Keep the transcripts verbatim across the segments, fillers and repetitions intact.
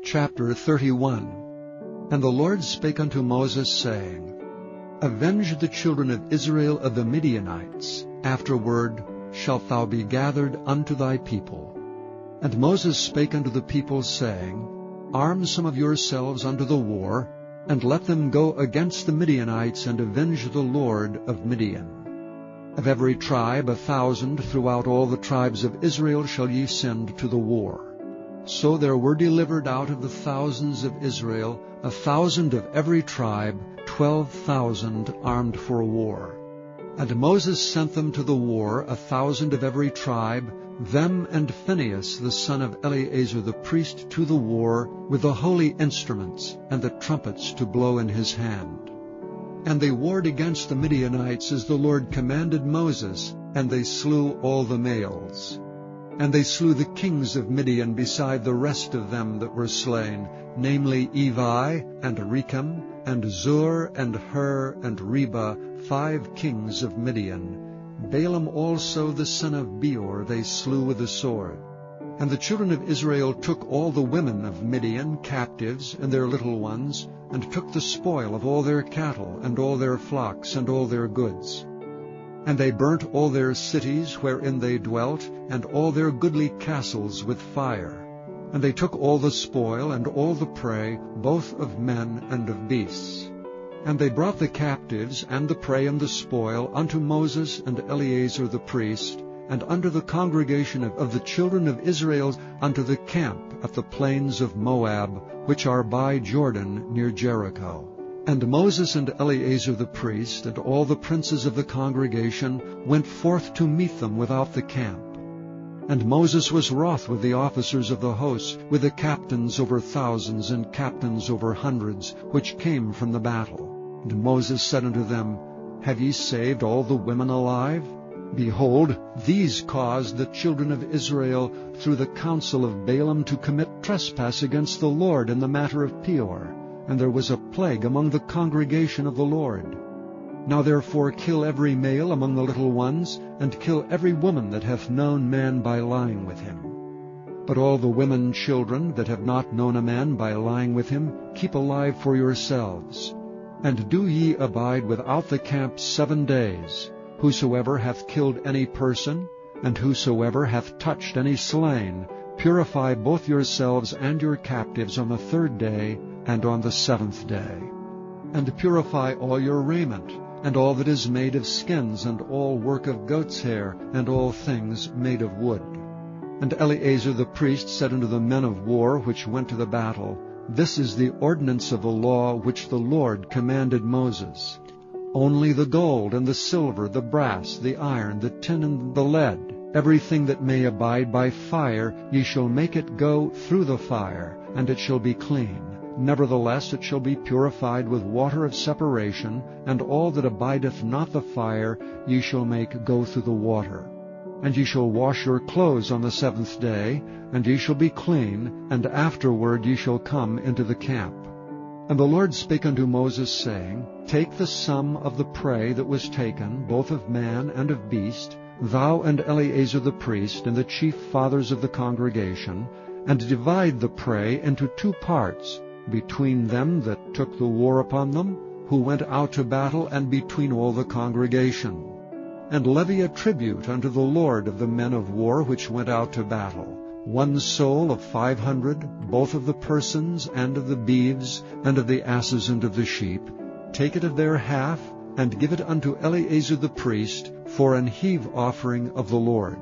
Chapter thirty-one. And the Lord spake unto Moses, saying, Avenge the children of Israel of the Midianites. Afterward shalt thou be gathered unto thy people. And Moses spake unto the people, saying, Arm some of yourselves unto the war, and let them go against the Midianites, and avenge the Lord of Midian. Of every tribe a thousand throughout all the tribes of Israel shall ye send to the war. So there were delivered out of the thousands of Israel a thousand of every tribe, twelve thousand armed for war. And Moses sent them to the war, a thousand of every tribe, them and Phinehas the son of Eleazar the priest to the war, with the holy instruments and the trumpets to blow in his hand. And they warred against the Midianites as the Lord commanded Moses, and they slew all the males. And they slew the kings of Midian beside the rest of them that were slain, namely Evi, and Rechem, and Zur, and Hur, and Reba, five kings of Midian. Balaam also the son of Beor they slew with the sword. And the children of Israel took all the women of Midian captives, and their little ones, and took the spoil of all their cattle, and all their flocks, and all their goods. And they burnt all their cities wherein they dwelt, and all their goodly castles with fire. And they took all the spoil, and all the prey, both of men and of beasts. And they brought the captives, and the prey, and the spoil, unto Moses and Eleazar the priest, and unto the congregation of, of the children of Israel, unto the camp at the plains of Moab, which are by Jordan near Jericho. And Moses and Eleazar the priest, and all the princes of the congregation, went forth to meet them without the camp. And Moses was wroth with the officers of the host, with the captains over thousands, and captains over hundreds, which came from the battle. And Moses said unto them, Have ye saved all the women alive? Behold, these caused the children of Israel through the counsel of Balaam to commit trespass against the Lord in the matter of Peor. And there was a plague among the congregation of the Lord. Now therefore kill every male among the little ones, and kill every woman that hath known man by lying with him. But all the women children that have not known a man by lying with him, keep alive for yourselves. And do ye abide without the camp seven days. Whosoever hath killed any person, and whosoever hath touched any slain, purify both yourselves and your captives on the third day, and on the seventh day. And purify all your raiment, and all that is made of skins, and all work of goat's hair, and all things made of wood. And Eleazar the priest said unto the men of war which went to the battle, This is the ordinance of the law which the Lord commanded Moses. Only the gold, and the silver, the brass, the iron, the tin, and the lead, everything that may abide by fire, ye shall make it go through the fire, and it shall be clean. Nevertheless it shall be purified with water of separation, and all that abideth not the fire ye shall make go through the water. And ye shall wash your clothes on the seventh day, and ye shall be clean, and afterward ye shall come into the camp. And the Lord spake unto Moses, saying, Take the sum of the prey that was taken, both of man and of beast, thou and Eleazar the priest, and the chief fathers of the congregation, and divide the prey into two parts, between them that took the war upon them, who went out to battle, and between all the congregation. And levy a tribute unto the Lord of the men of war which went out to battle, one soul of five hundred, both of the persons, and of the beeves, and of the asses, and of the sheep. Take it of their half, and give it unto Eleazar the priest, for an heave offering of the Lord.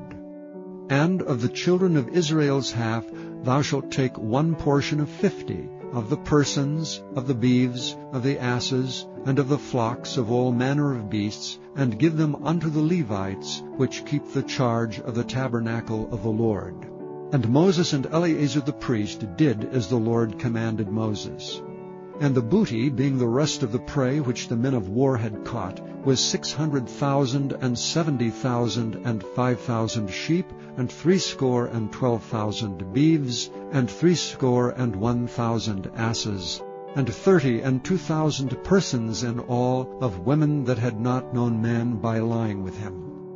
And of the children of Israel's half thou shalt take one portion of fifty, of the persons, of the beeves, of the asses, and of the flocks of all manner of beasts, and give them unto the Levites, which keep the charge of the tabernacle of the Lord. And Moses and Eleazar the priest did as the Lord commanded Moses. And the booty, being the rest of the prey which the men of war had caught, was six hundred thousand, and seventy thousand, and five thousand sheep, and threescore and twelve thousand beeves, and threescore and one thousand asses, and thirty and two thousand persons in all, of women that had not known man by lying with him.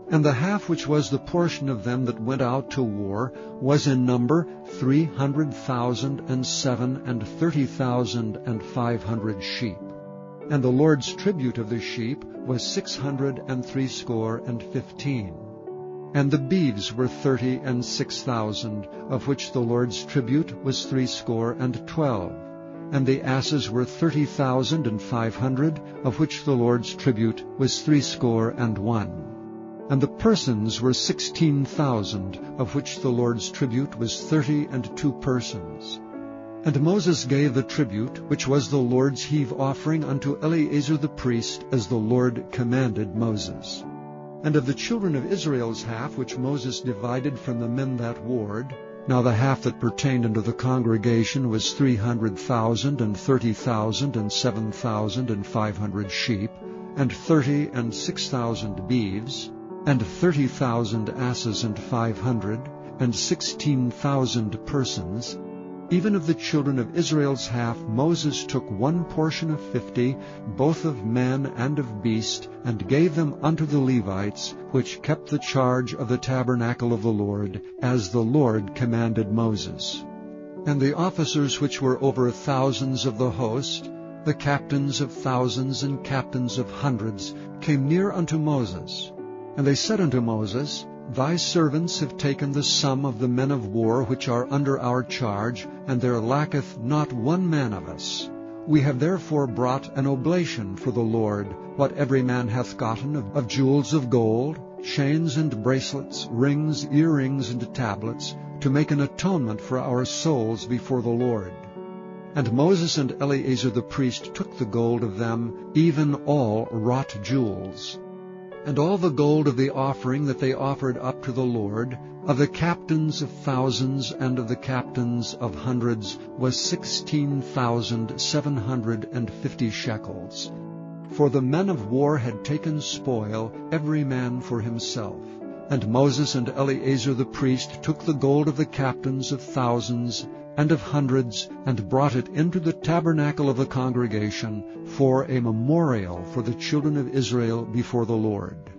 And the half which was the portion of them that went out to war was in number three hundred thousand and seven and thirty thousand and five hundred sheep. And the Lord's tribute of the sheep was six hundred and threescore and fifteen. And the beeves were thirty and six thousand, of which the Lord's tribute was threescore and twelve. And the asses were thirty thousand and five hundred, of which the Lord's tribute was threescore and one. And the persons were sixteen thousand, of which the Lord's tribute was thirty and two persons. And Moses gave the tribute, which was the Lord's heave offering, unto Eleazar the priest, as the Lord commanded Moses. And of the children of Israel's half, which Moses divided from the men that warred, now the half that pertained unto the congregation was three hundred thousand, and thirty thousand, and seven thousand, and five hundred sheep, and thirty and six thousand beeves, and thirty thousand asses and five hundred, and sixteen thousand persons. Even of the children of Israel's half Moses took one portion of fifty, both of man and of beast, and gave them unto the Levites, which kept the charge of the tabernacle of the Lord, as the Lord commanded Moses. And the officers which were over thousands of the host, the captains of thousands and captains of hundreds, came near unto Moses. And they said unto Moses, Thy servants have taken the sum of the men of war which are under our charge, and there lacketh not one man of us. We have therefore brought an oblation for the Lord, what every man hath gotten of, of jewels of gold, chains and bracelets, rings, earrings, and tablets, to make an atonement for our souls before the Lord. And Moses and Eleazar the priest took the gold of them, even all wrought jewels. And all the gold of the offering that they offered up to the Lord, of the captains of thousands and of the captains of hundreds, was sixteen thousand seven hundred and fifty shekels. For the men of war had taken spoil, every man for himself. And Moses and Eleazar the priest took the gold of the captains of thousands and of hundreds, and brought it into the tabernacle of the congregation, for a memorial for the children of Israel before the Lord.